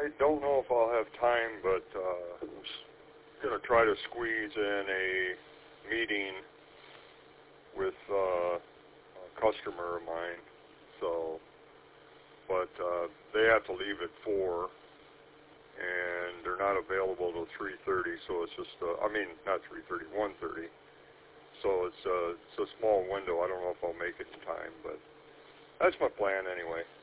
I don't know if I'll have time, but I'm going to try to squeeze in a meeting with a customer of mine. So, but they have to leave at 4, and they're not available till 3:30. So it's just, not 3:30, 1:30. So it's a small window. I don't know if I'll make it in time, but that's my plan anyway.